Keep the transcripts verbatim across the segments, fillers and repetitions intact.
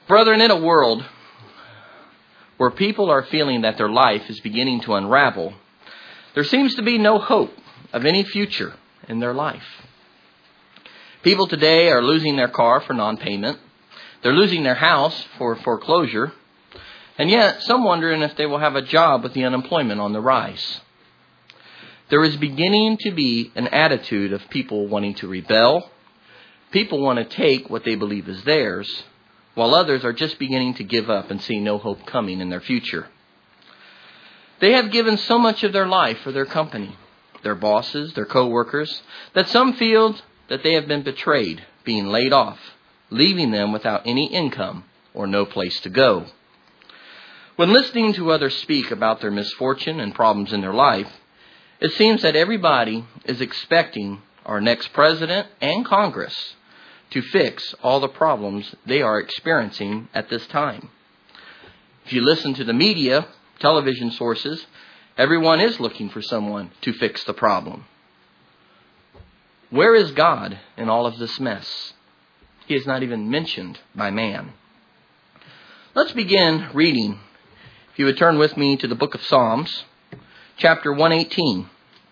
Brethren, in a world where people are feeling that their life is beginning to unravel, there seems to be no hope of any future in their life. People today are losing their car for non-payment. They're losing their house for foreclosure. And yet, some wondering if they will have a job with the unemployment on the rise. There is beginning to be an attitude of people wanting to rebel. People want to take what they believe is theirs, while others are just beginning to give up and see no hope coming in their future. They have given so much of their life for their company, their bosses, their co-workers, that some feel that they have been betrayed, being laid off, leaving them without any income or no place to go. When listening to others speak about their misfortune and problems in their life, it seems that everybody is expecting our next president and Congress to fix all the problems they are experiencing at this time. If you listen to the media, television sources, everyone is looking for someone to fix the problem. Where is God in all of this mess? He is not even mentioned by man. Let's begin reading. If you would turn with me to the book of Psalms, chapter one eighteen.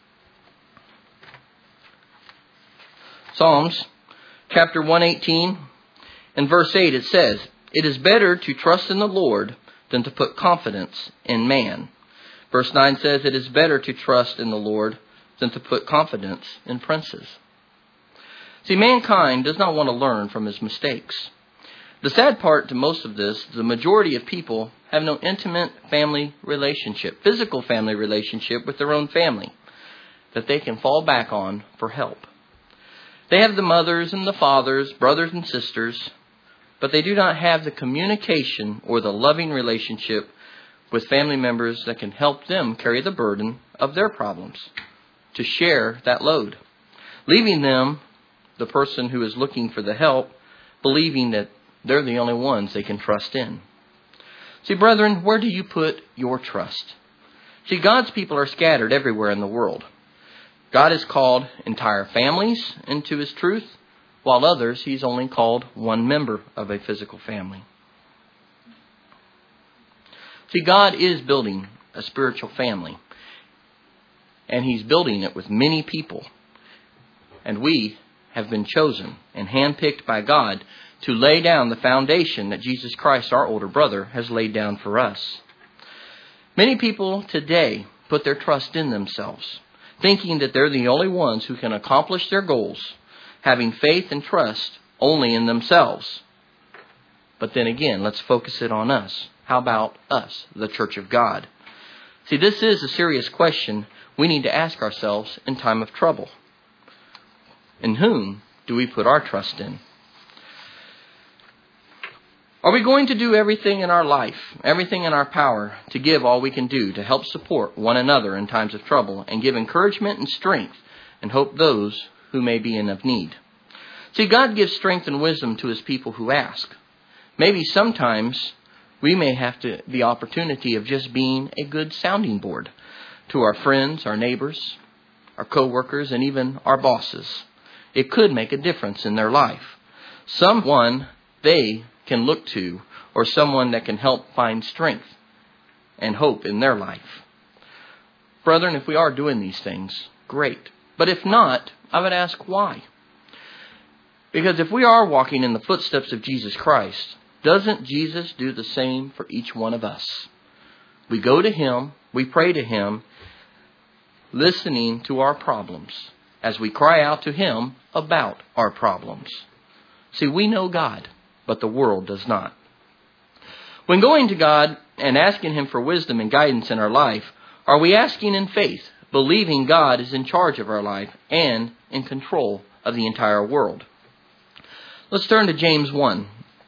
Psalms, chapter one eighteen, and verse eight, it says, "It is better to trust in the Lord than to put confidence in man." Verse nine says, "It is better to trust in the Lord than to put confidence in princes." See, mankind does not want to learn from his mistakes. The sad part to most of this, the majority of people have no intimate family relationship, physical family relationship with their own family that they can fall back on for help. They have the mothers and the fathers, brothers and sisters, but they do not have the communication or the loving relationship with family members that can help them carry the burden of their problems, to share that load, leaving them, the person who is looking for the help, believing that they're the only ones they can trust in. See, brethren, where do you put your trust? See, God's people are scattered everywhere in the world. God has called entire families into His truth, while others He's only called one member of a physical family. See, God is building a spiritual family, and He's building it with many people. And we have been chosen and handpicked by God to lay down the foundation that Jesus Christ, our older brother, has laid down for us. Many people today put their trust in themselves, thinking that they're the only ones who can accomplish their goals, having faith and trust only in themselves. But then again, let's focus it on us. How about us, the Church of God? See, this is a serious question we need to ask ourselves in time of trouble. In whom do we put our trust in? Are we going to do everything in our life, everything in our power, to give all we can do to help support one another in times of trouble and give encouragement and strength and hope those who may be in of need? See, God gives strength and wisdom to His people who ask. Maybe sometimes we may have to, the opportunity of just being a good sounding board to our friends, our neighbors, our co-workers, and even our bosses. It could make a difference in their life. Someone they can look to, or someone that can help find strength and hope in their life. Brethren, if we are doing these things, great. But if not, I would ask why. Because if we are walking in the footsteps of Jesus Christ, doesn't Jesus do the same for each one of us? We go to Him, we pray to Him, listening to our problems as we cry out to Him about our problems. See, we know God, but the world does not. When going to God and asking Him for wisdom and guidance in our life, are we asking in faith, believing God is in charge of our life and in control of the entire world? Let's turn to James one.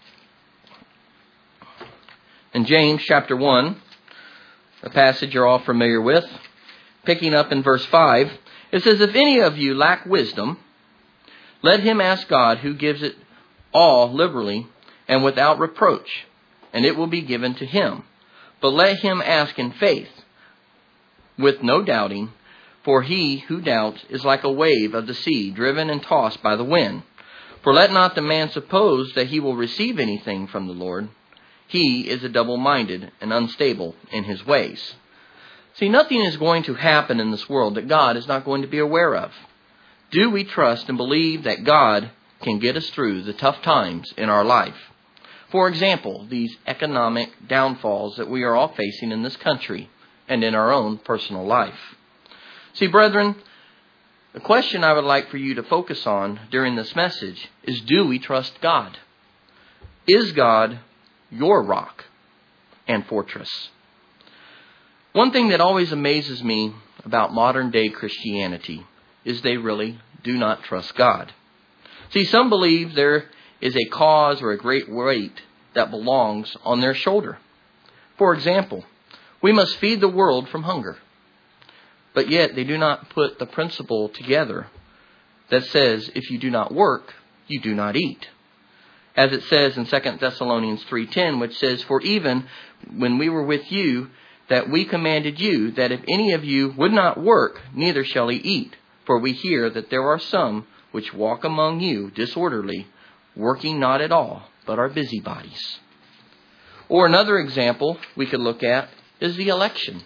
In James chapter one, a passage you're all familiar with, picking up in verse five, it says, "If any of you lack wisdom, let him ask God, who gives it all liberally and without reproach, and it will be given to him. But let him ask in faith, with no doubting, for he who doubts is like a wave of the sea, driven and tossed by the wind. For let not the man suppose that he will receive anything from the Lord. He is a double-minded and unstable in his ways. See, nothing is going to happen in this world that God is not going to be aware of. Do we trust and believe that God can get us through the tough times in our life? For example, these economic downfalls that we are all facing in this country and in our own personal life. See, brethren, the question I would like for you to focus on during this message is, do we trust God? Is God your rock and fortress? One thing that always amazes me about modern day Christianity is they really do not trust God. See, some believe there is a cause or a great weight that belongs on their shoulder. For example, we must feed the world from hunger. But yet they do not put the principle together that says if you do not work, you do not eat. As it says in Second Thessalonians three ten, which says, For even when we were with you, that we commanded you, that if any of you would not work, neither shall he eat. For we hear that there are some which walk among you disorderly, working not at all, but are busybodies. Or another example we could look at is the election.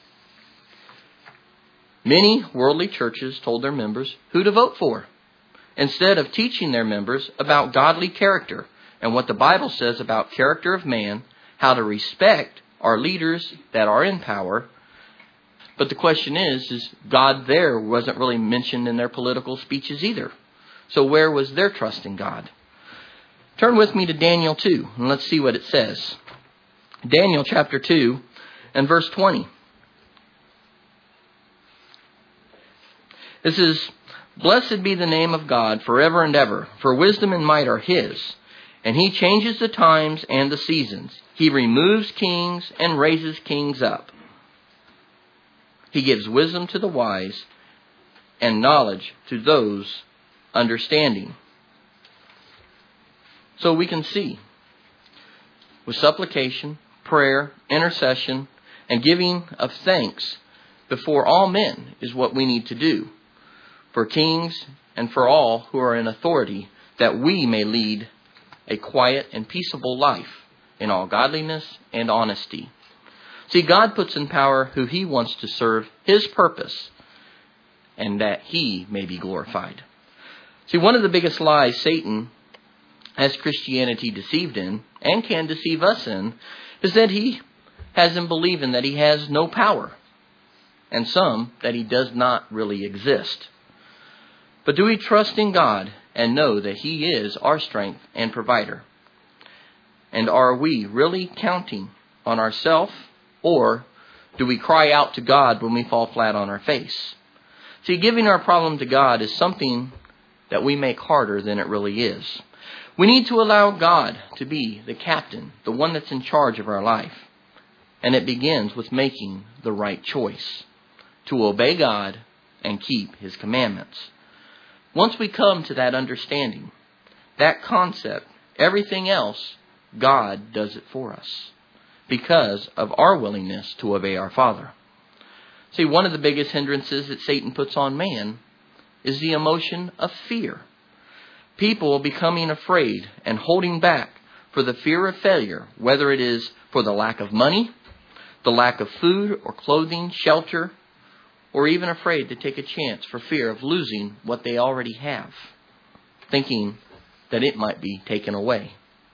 Many worldly churches told their members who to vote for, instead of teaching their members about godly character and what the Bible says about character of man, how to respect our leaders that are in power. But the question is, is God there wasn't really mentioned in their political speeches either. So where was their trust in God? Turn with me to Daniel two, and let's see what it says. Daniel chapter two and verse twenty. This is, Blessed be the name of God forever and ever, for wisdom and might are his. And he changes the times and the seasons. He removes kings and raises kings up. He gives wisdom to the wise and knowledge to those understanding. So we can see, with supplication, prayer, intercession, and giving of thanks before all men is what we need to do. For kings and for all who are in authority, that we may lead a quiet and peaceable life in all godliness and honesty. See, God puts in power who he wants to serve his purpose, and that he may be glorified. See, one of the biggest lies Satan has Christianity deceived in, and can deceive us in, is that he has them believing that he has no power, and some that he does not really exist. But do we trust in God and know that he is our strength and provider? And are we really counting on ourselves, or do we cry out to God when we fall flat on our face? See, giving our problem to God is something that we make harder than it really is. We need to allow God to be the captain, the one that's in charge of our life. And it begins with making the right choice to obey God and keep his commandments. Once we come to that understanding, that concept, everything else, God does it for us because of our willingness to obey our Father. See, one of the biggest hindrances that Satan puts on man is the emotion of fear. People becoming afraid and holding back for the fear of failure, whether it is for the lack of money, the lack of food or clothing, shelter, or even afraid to take a chance for fear of losing what they already have, thinking that it might be taken away.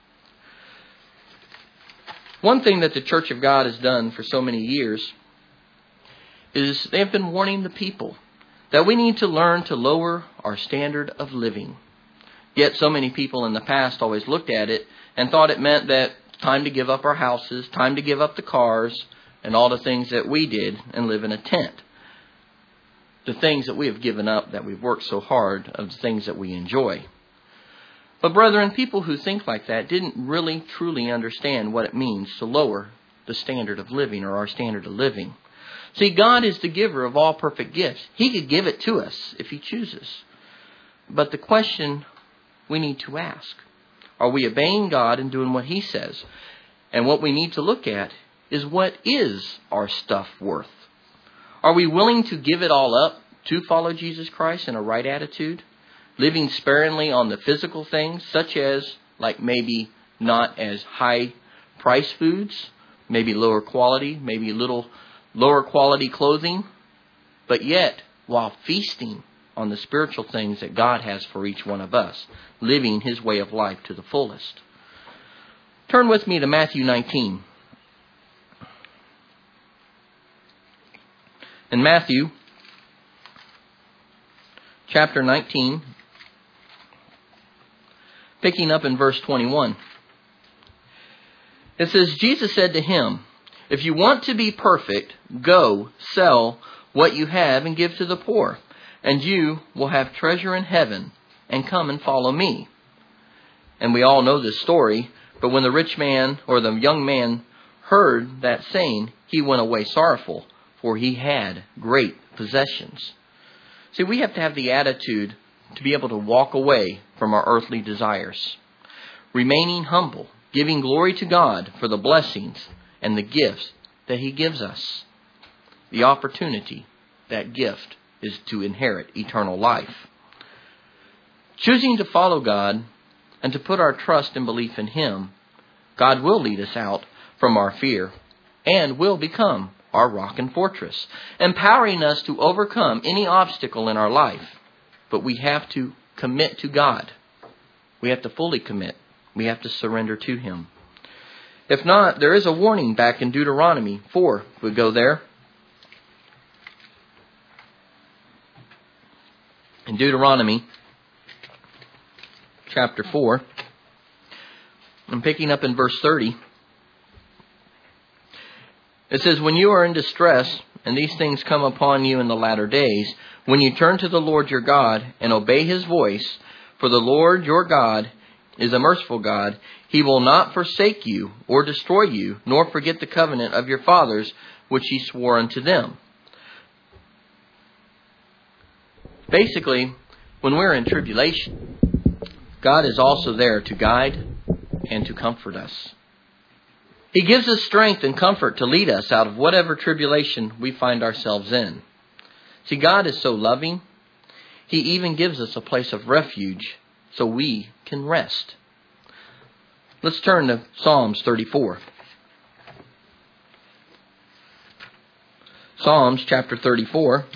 One thing that the Church of God has done for so many years is they have been warning the people that we need to learn to lower our standard of living. Yet so many people in the past always looked at it and thought it meant that it's time to give up our houses, time to give up the cars, and all the things that we did and live in a tent. The things that we have given up, that we've worked so hard, of the things that we enjoy. But brethren, people who think like that didn't really truly understand what it means to lower the standard of living, or our standard of living. See, God is the giver of all perfect gifts. He could give it to us if he chooses. But the question we need to ask, are we obeying God and doing what he says? And what we need to look at is, what is our stuff worth? Are we willing to give it all up to follow Jesus Christ in a right attitude? living sparingly on the physical things, such as like maybe not as high price foods, maybe lower quality, maybe little lower quality clothing, but yet while feasting on the spiritual things that God has for each one of us, living His way of life to the fullest. Turn with me to Matthew nineteen. In Matthew chapter nineteen, picking up in verse twenty-one. It says, Jesus said to him, "If you want to be perfect, go sell what you have and give to the poor, and you will have treasure in heaven, and come and follow me." And we all know this story, but when the rich man or the young man heard that saying, he went away sorrowful, for he had great possessions. See, we have to have the attitude to be able to walk away from our earthly desires, remaining humble, giving glory to God for the blessings and the gifts that He gives us. The opportunity, that gift, is to inherit eternal life. Choosing to follow God and to put our trust and belief in Him, God will lead us out from our fear and will become our rock and fortress, empowering us to overcome any obstacle in our life. But we have to commit to God. We have to fully commit. We have to surrender to Him. If not, there is a warning back in Deuteronomy four. If we go there. In Deuteronomy chapter four, I'm picking up in verse thirty. It says, "When you are in distress, and these things come upon you in the latter days, when you turn to the Lord your God and obey His voice, for the Lord your God is a merciful God. He will not forsake you or destroy you, nor forget the covenant of your fathers, which He swore unto them." Basically, when we're in tribulation, God is also there to guide and to comfort us. He gives us strength and comfort to lead us out of whatever tribulation we find ourselves in. See, God is so loving, He even gives us a place of refuge so we can rest. Let's turn to Psalms thirty-four. Psalms chapter thirty-four.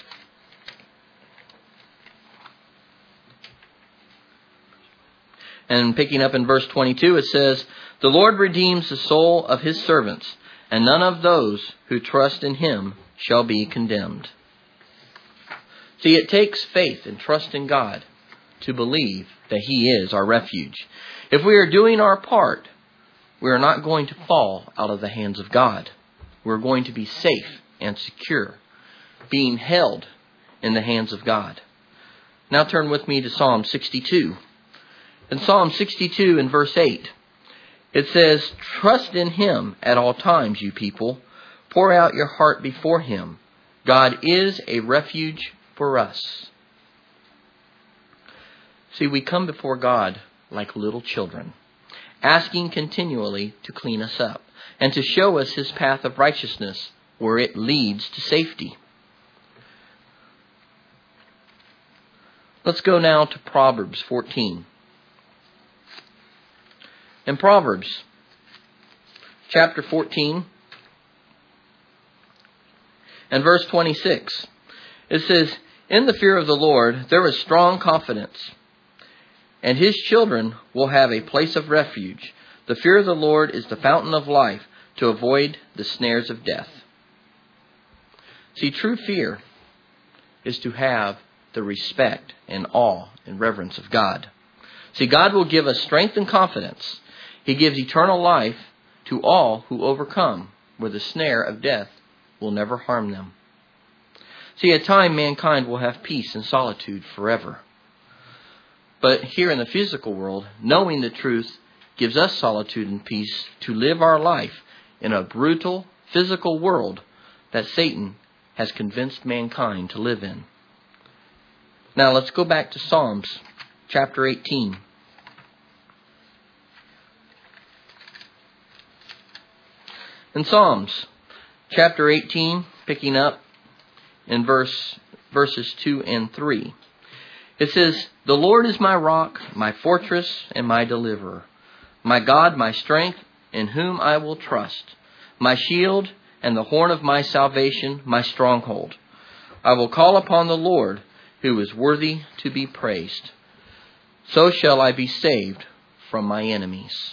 And picking up in verse twenty-two, it says, "The Lord redeems the soul of His servants, and none of those who trust in Him shall be condemned." See, it takes faith and trust in God to believe that He is our refuge. If we are doing our part, we are not going to fall out of the hands of God. We're going to be safe and secure, being held in the hands of God. Now turn with me to Psalm sixty-two. In Psalm sixty-two in verse eight, it says, "Trust in Him at all times, you people. Pour out your heart before Him. God is a refuge for us." See, we come before God like little children, asking continually to clean us up and to show us His path of righteousness where it leads to safety. Let's go now to Proverbs fourteen. In Proverbs chapter fourteen and verse twenty-six, it says, "In the fear of the Lord there is strong confidence, and His children will have a place of refuge. The fear of the Lord is the fountain of life, to avoid the snares of death." See, true fear is to have the respect and awe and reverence of God. See, God will give us strength and confidence. He gives eternal life to all who overcome, where the snare of death will never harm them. See, at time mankind will have peace and solitude forever. But here in the physical world, knowing the truth gives us solitude and peace to live our life in a brutal physical world that Satan has convinced mankind to live in. Now let's go back to Psalms chapter eighteen. In Psalms chapter eighteen, picking up in verse verses two and three, It says, "The Lord is my rock, my fortress, and my deliverer. My God, my strength, in whom I will trust. My shield and the horn of my salvation, my stronghold. I will call upon the Lord, who is worthy to be praised. So shall I be saved from my enemies."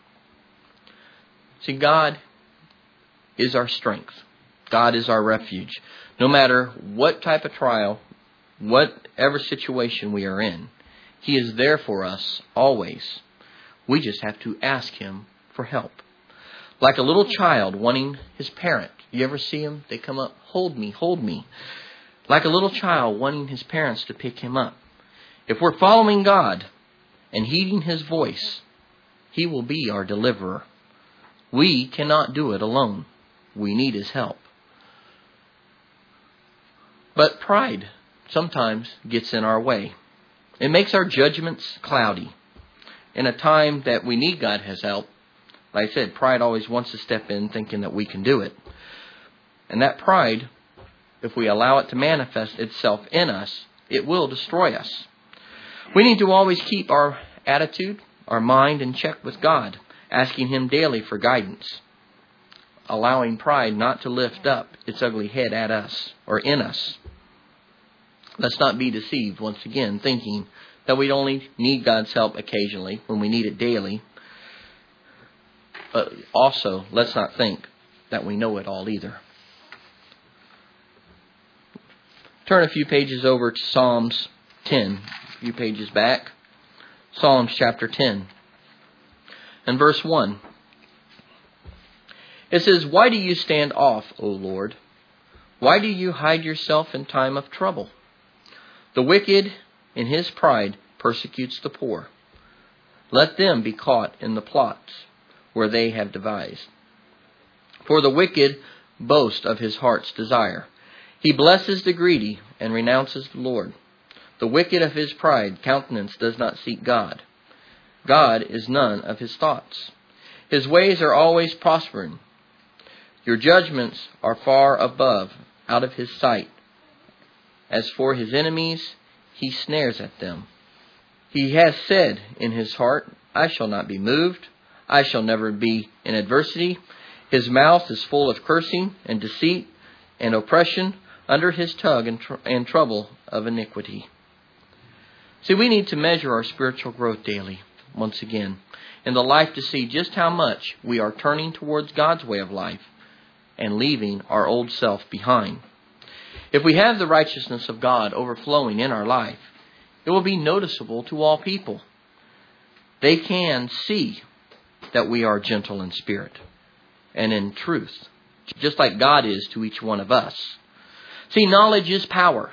See, God is our strength. God is our refuge. No matter what type of trial, whatever situation we are in, He is there for us always. We just have to ask Him for help. Like a little child wanting his parent. You ever see them? They come up, "Hold me, hold me." Like a little child wanting his parents to pick him up. If we're following God and heeding His voice, He will be our deliverer. We cannot do it alone. We need His help. But pride sometimes gets in our way. It makes our judgments cloudy. In a time that we need God's help, like I said, pride always wants to step in thinking that we can do it. And that pride, if we allow it to manifest itself in us, it will destroy us. We need to always keep our attitude, our mind in check with God, asking Him daily for guidance, allowing pride not to lift up its ugly head at us or in us. Let's not be deceived once again, thinking that we only need God's help occasionally when we need it daily. But also, let's not think that we know it all either. Turn a few pages over to Psalms ten, a few pages back. Psalms chapter ten. And verse one. It says, "Why do you stand off, O Lord? Why do you hide yourself in time of trouble? The wicked in his pride persecutes the poor. Let them be caught in the plots where they have devised. For the wicked boast of his heart's desire. He blesses the greedy and renounces the Lord. The wicked of his pride countenance does not seek God. God is none of his thoughts. His ways are always prospering. Your judgments are far above, out of his sight. As for his enemies, he snares at them. He has said in his heart, I shall not be moved. I shall never be in adversity. His mouth is full of cursing and deceit and oppression, under his tug and, tr- and trouble of iniquity. See, we need to measure our spiritual growth daily, once again, in the life to see just how much we are turning towards God's way of life and leaving our old self behind. If we have the righteousness of God overflowing in our life, it will be noticeable to all people. They can see that we are gentle in spirit and in truth, just like God is to each one of us. See, knowledge is power.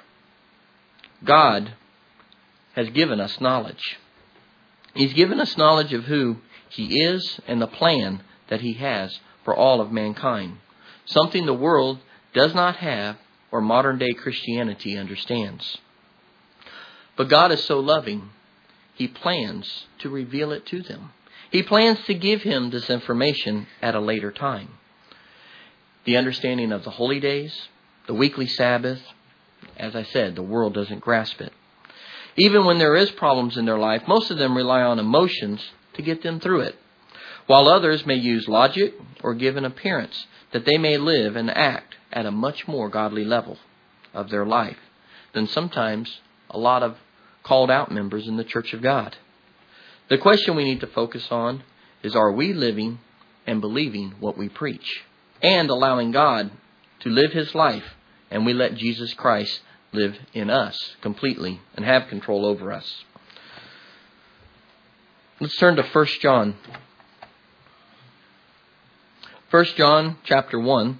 God has given us knowledge. He's given us knowledge of who He is and the plan that He has for all of mankind. Something the world does not have or modern day Christianity understands. But God is so loving, He plans to reveal it to them. He plans to give him this information at a later time. The understanding of the holy days, the weekly Sabbath, as I said, the world doesn't grasp it. Even when there is problems in their life, most of them rely on emotions to get them through it, while others may use logic or give an appearance that they may live and act at a much more godly level of their life than sometimes a lot of called out members in the Church of God. The question we need to focus on is, are we living and believing what we preach and allowing God to live His life, and we let Jesus Christ live in us completely and have control over us? Let's turn to First John. First John chapter one.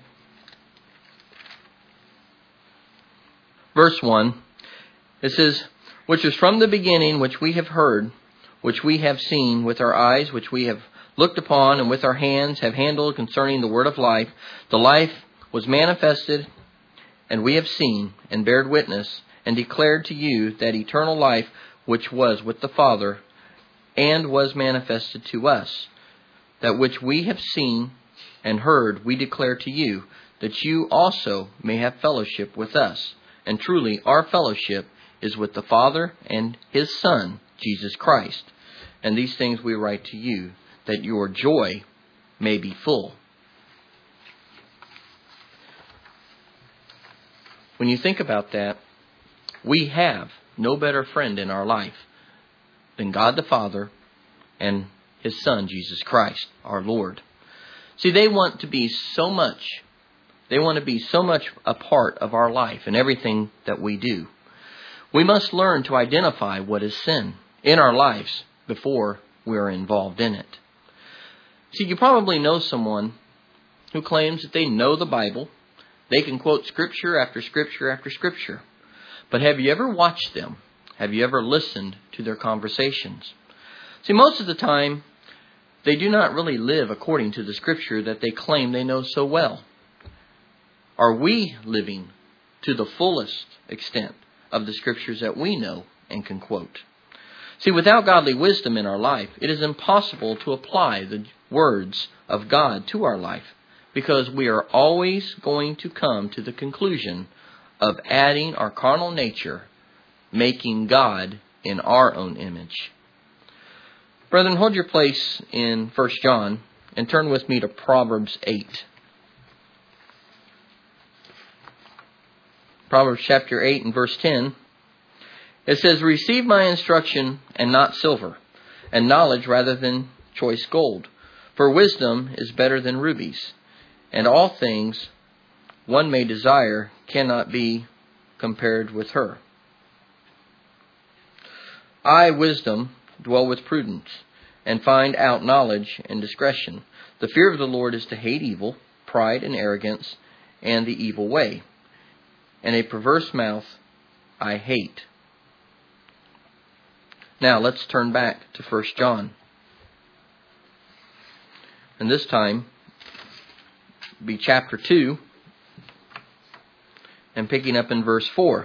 Verse one. It says, which is from the beginning, which we have heard, which we have seen with our eyes, which we have looked upon, and with our hands have handled concerning the word of life. The life was manifested, and we have seen, and bared witness, and declared to you that eternal life which was with the Father, and was manifested to us. That which we have seen and heard we declare to you, that you also may have fellowship with us. And truly our fellowship is with the Father and His Son, Jesus Christ. And these things we write to you, that your joy may be full. When you think about that, we have no better friend in our life than God the Father and His Son, Jesus Christ, our Lord. See, they want to be so much, they want to be so much a part of our life and everything that we do. We must learn to identify what is sin in our lives before we are involved in it. See, you probably know someone who claims that they know the Bible. They can quote scripture after scripture after scripture. But have you ever watched them? Have you ever listened to their conversations? See, most of the time, they do not really live according to the scripture that they claim they know so well. Are we living to the fullest extent of the scriptures that we know and can quote? See, without godly wisdom in our life, it is impossible to apply the words of God to our life, because we are always going to come to the conclusion of adding our carnal nature, making God in our own image. Brethren, hold your place in First John and turn with me to Proverbs eight. Proverbs chapter eight and verse ten. It says, "Receive my instruction and not silver, and knowledge rather than choice gold. For wisdom is better than rubies, and all things one may desire cannot be compared with her. I, wisdom, dwell with prudence, and find out knowledge and discretion. The fear of the Lord is to hate evil, pride and arrogance, and the evil way. And a perverse mouth I hate." Now let's turn back to First John. And this time be chapter two, and picking up in verse four.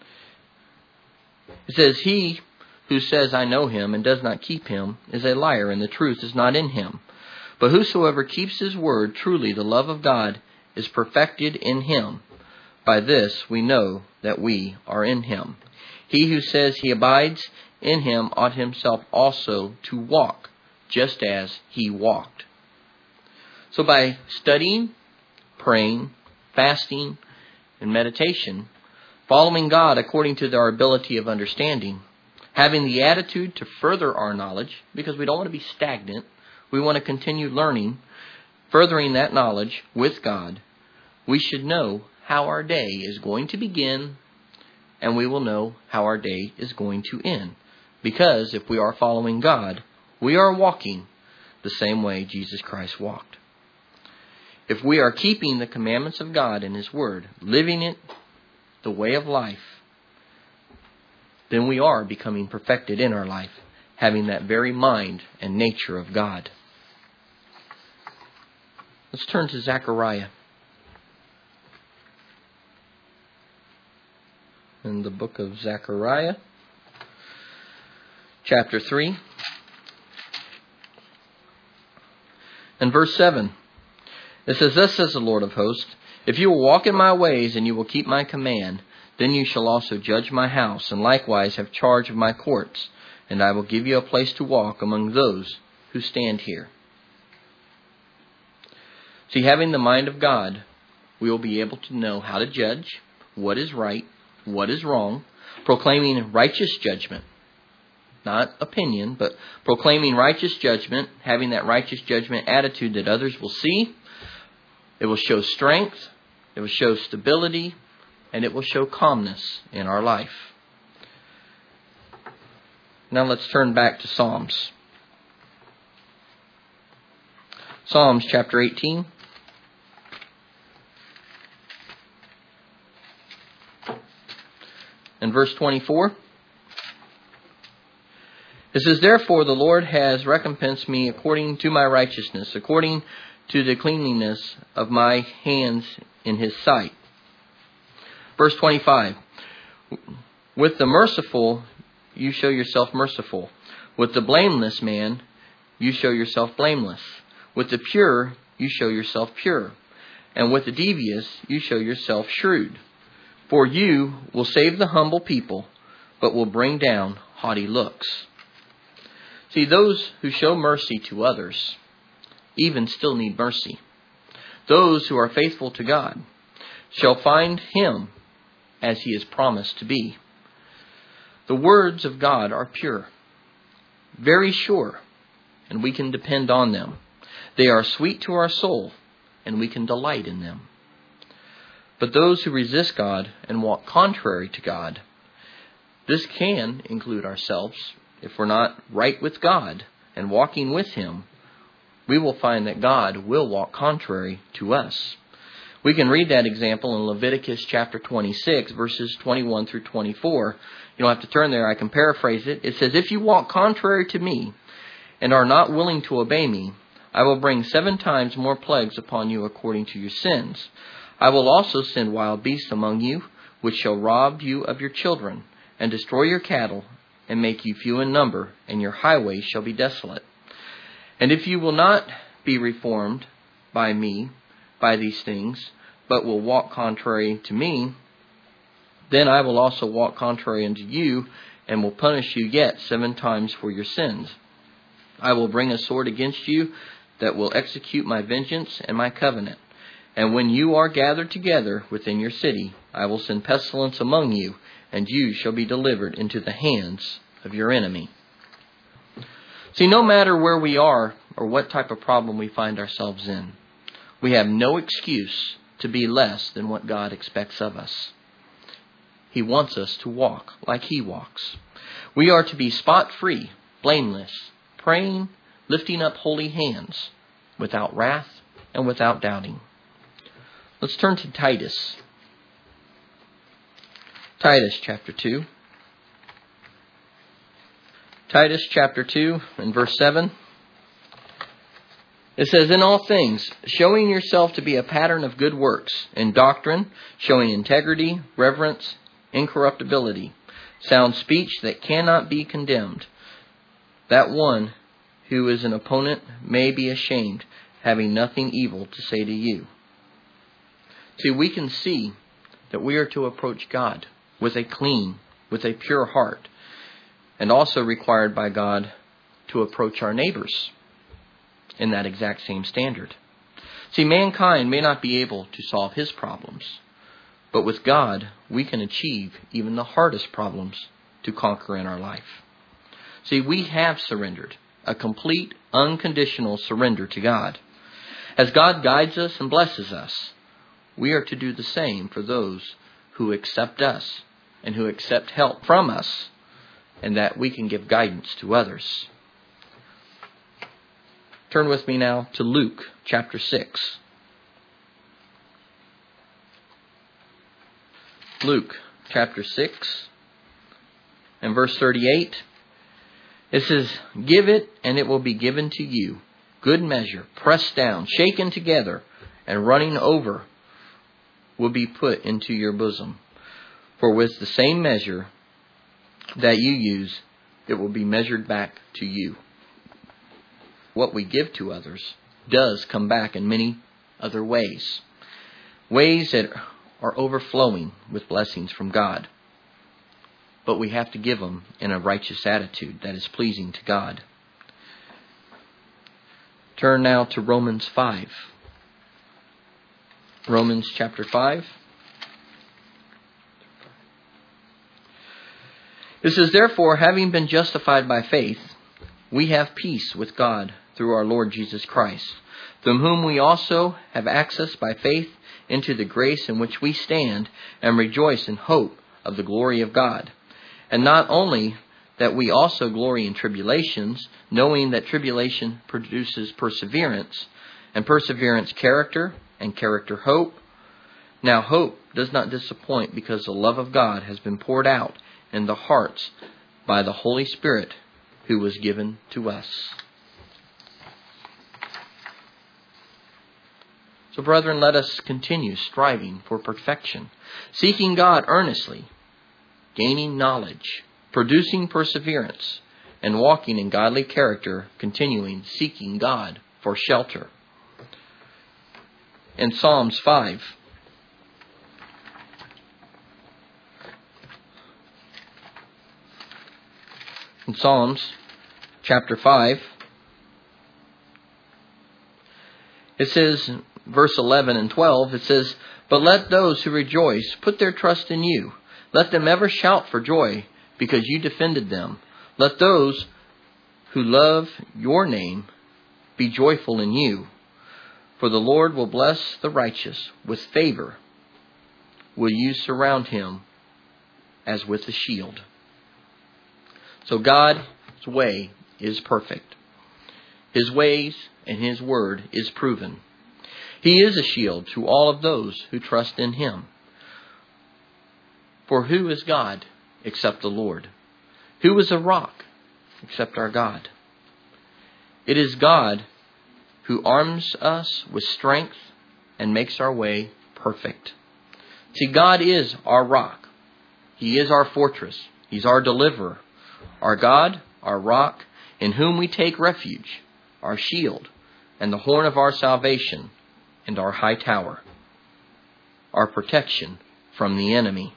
It says, "He who says, I know him, and does not keep him, is a liar, and the truth is not in him. But whosoever keeps his word, truly the love of God is perfected in him. By this we know that we are in him. He who says he abides in him ought himself also to walk, just as he walked." So by studying, praying, fasting, and meditation, following God according to our ability of understanding, having the attitude to further our knowledge, because we don't want to be stagnant, we want to continue learning, furthering that knowledge with God, we should know how our day is going to begin, and we will know how our day is going to end. Because if we are following God, we are walking the same way Jesus Christ walked. If we are keeping the commandments of God and His Word, living it the way of life, then we are becoming perfected in our life, having that very mind and nature of God. Let's turn to Zechariah. In the book of Zechariah, chapter three, and verse seven. It says, "Thus says the Lord of hosts, if you will walk in my ways and you will keep my command, then you shall also judge my house, and likewise have charge of my courts, and I will give you a place to walk among those who stand here." See, having the mind of God, we will be able to know how to judge what is right, what is wrong, proclaiming righteous judgment. Not opinion, but proclaiming righteous judgment, having that righteous judgment attitude that others will see. It will show strength, it will show stability, and it will show calmness in our life. Now let's turn back to Psalms. Psalms chapter eighteen. And verse twenty-four. It says, "Therefore the Lord has recompensed me according to my righteousness, according to the cleanliness of my hands in His sight." Verse twenty-five. "With the merciful you show yourself merciful. With the blameless man you show yourself blameless. With the pure you show yourself pure. And with the devious you show yourself shrewd. For you will save the humble people, but will bring down haughty looks. See, those who show mercy to others even still need mercy. Those who are faithful to God shall find Him as He is promised to be. The words of God are pure, very sure, and we can depend on them. They are sweet to our soul, and we can delight in them. But those who resist God and walk contrary to God, this can include ourselves. If we're not right with God and walking with Him, we will find that God will walk contrary to us. We can read that example in Leviticus chapter twenty-six, verses twenty-one through twenty-four. You don't have to turn there. I can paraphrase it. It says, "If you walk contrary to me and are not willing to obey me, I will bring seven times more plagues upon you according to your sins. I will also send wild beasts among you, which shall rob you of your children, and destroy your cattle, and make you few in number, and your highways shall be desolate. And if you will not be reformed by me, by these things, but will walk contrary to me, then I will also walk contrary unto you, and will punish you yet seven times for your sins. I will bring a sword against you that will execute my vengeance and my covenant. And when you are gathered together within your city, I will send pestilence among you, and you shall be delivered into the hands of your enemy." See, no matter where we are or what type of problem we find ourselves in, we have no excuse to be less than what God expects of us. He wants us to walk like He walks. We are to be spot-free, blameless, praying, lifting up holy hands, without wrath and without doubting. Let's turn to Titus. Titus chapter two. Titus chapter two and verse seven. It says, "In all things, showing yourself to be a pattern of good works, in doctrine, showing integrity, reverence, incorruptibility, sound speech that cannot be condemned, that one who is an opponent may be ashamed, having nothing evil to say to you." See, we can see that we are to approach God with a clean, with a pure heart, and also required by God to approach our neighbors in that exact same standard. See, mankind may not be able to solve his problems, but with God, we can achieve even the hardest problems to conquer in our life. See, we have surrendered, a complete, unconditional surrender to God. As God guides us and blesses us, we are to do the same for those who accept us and who accept help from us, and that we can give guidance to others. Turn with me now to Luke chapter six. Luke chapter six and verse thirty-eight. It says, "Give it, and it will be given to you. Good measure, pressed down, shaken together, and running over, will be put into your bosom. For with the same measure that you use, it will be measured back to you." What we give to others does come back in many other ways. Ways that are overflowing with blessings from God. But we have to give them in a righteous attitude that is pleasing to God. Turn now to Romans five. Romans chapter five. It says, "Therefore, having been justified by faith, we have peace with God through our Lord Jesus Christ, through whom we also have access by faith into the grace in which we stand and rejoice in hope of the glory of God. And not only that we also glory in tribulations, knowing that tribulation produces perseverance, and perseverance character, and character hope. Now hope does not disappoint, because the love of God has been poured out in the hearts by the Holy Spirit who was given to us." So, brethren, let us continue striving for perfection, seeking God earnestly, gaining knowledge, producing perseverance, and walking in godly character, continuing seeking God for shelter. In Psalms five, in Psalms chapter five. It says, verse eleven and twelve, it says, "But let those who rejoice put their trust in you. Let them ever shout for joy, because you defended them. Let those who love your name be joyful in you. For the Lord will bless the righteous. With favor will you surround him as with a shield." So God's way is perfect. His ways and His word is proven. He is a shield to all of those who trust in Him. For who is God except the Lord? Who is a rock except our God? It is God who arms us with strength and makes our way perfect. See, God is our rock. He is our fortress. He's our deliverer. Our God, our rock, in whom we take refuge, our shield, and the horn of our salvation, and our high tower, our protection from the enemy.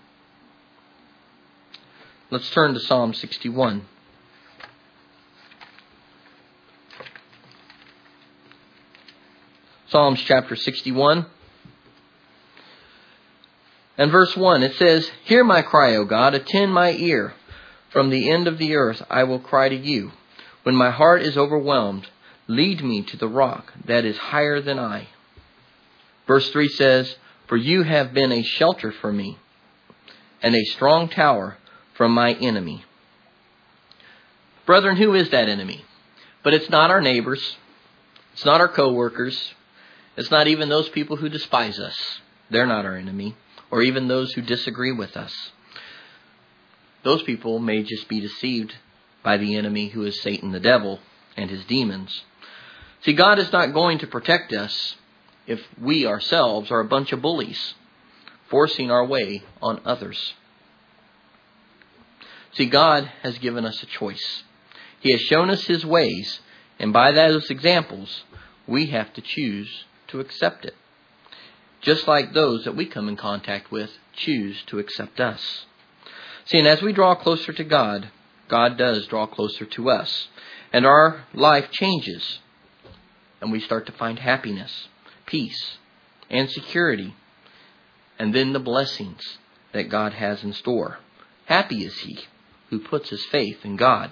Let's turn to Psalm sixty-one. Psalms chapter sixty-one. And verse one, it says, "Hear my cry, O God, attend my ear. From the end of the earth I will cry to you. When my heart is overwhelmed, lead me to the rock that is higher than I." Verse three says, "For you have been a shelter for me, and a strong tower from my enemy." Brethren, who is that enemy? But it's not our neighbors. It's not our co-workers. It's not even those people who despise us. They're not our enemy. Or even those who disagree with us. Those people may just be deceived by the enemy, who is Satan the devil and his demons. See, God is not going to protect us if we ourselves are a bunch of bullies, forcing our way on others. See, God has given us a choice. He has shown us His ways, and by those examples, we have to choose to accept it. Just like those that we come in contact with choose to accept us. See, and as we draw closer to God, God does draw closer to us. And our life changes. And we start to find happiness, peace, and security. And then the blessings that God has in store. Happy is he who puts his faith in God.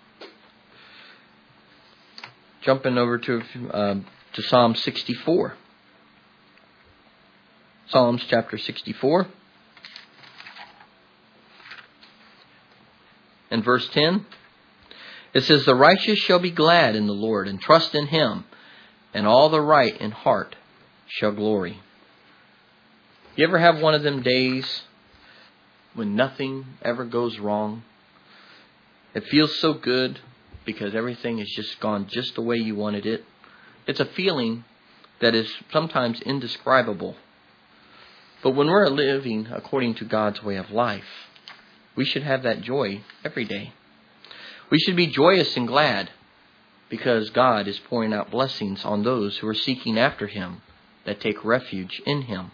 Jumping over to, uh, to Psalm sixty-four. Psalms chapter sixty-four. And verse ten. It says, "The righteous shall be glad in the Lord, and trust in Him, and all the right in heart shall glory." You ever have one of them days when nothing ever goes wrong? It feels so good because everything has just gone just the way you wanted it. It's a feeling that is sometimes indescribable. But when we're living according to God's way of life, we should have that joy every day. We should be joyous and glad because God is pouring out blessings on those who are seeking after Him, that take refuge in Him.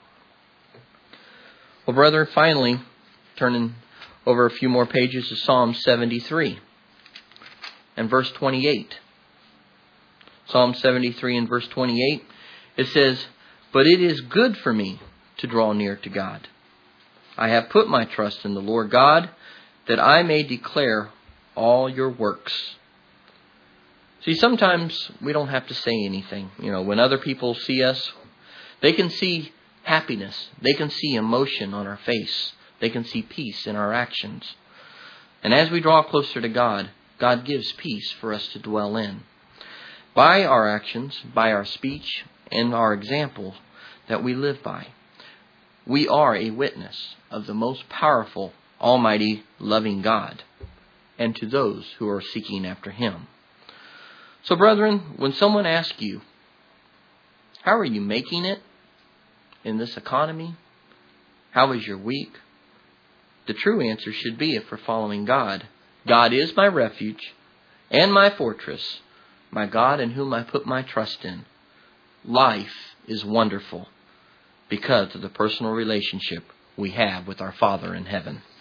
Well, brethren, finally, turning over a few more pages to Psalm seventy-three and verse twenty-eight. Psalm seventy-three and verse twenty-eight, it says, "But it is good for me to draw near to God. I have put my trust in the Lord God, that I may declare all your works." See, sometimes we don't have to say anything. You know, when other people see us, they can see happiness. They can see emotion on our face. They can see peace in our actions. And as we draw closer to God, God gives peace for us to dwell in. By our actions, by our speech, and our example that we live by, we are a witness of the most powerful, almighty, loving God, and to those who are seeking after Him. So, brethren, when someone asks you, how are you making it in this economy? How is your week? The true answer should be, if we're following God, God is my refuge and my fortress, my God in whom I put my trust in. Life is wonderful because of the personal relationship we have with our Father in heaven.